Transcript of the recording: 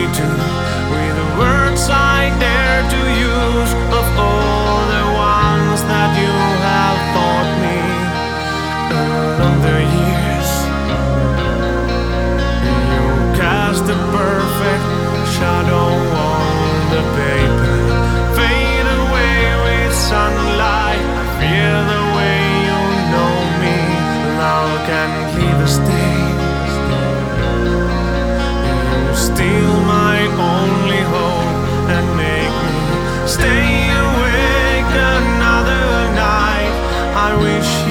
do with the words I dare to use of all the ones that you have taught me along the years. You cast a perfect shadow on the paper, fade away with sunlight. I fear the way you know me, love can leave a stain. You steal my only hope and make me stay awake another night. I wish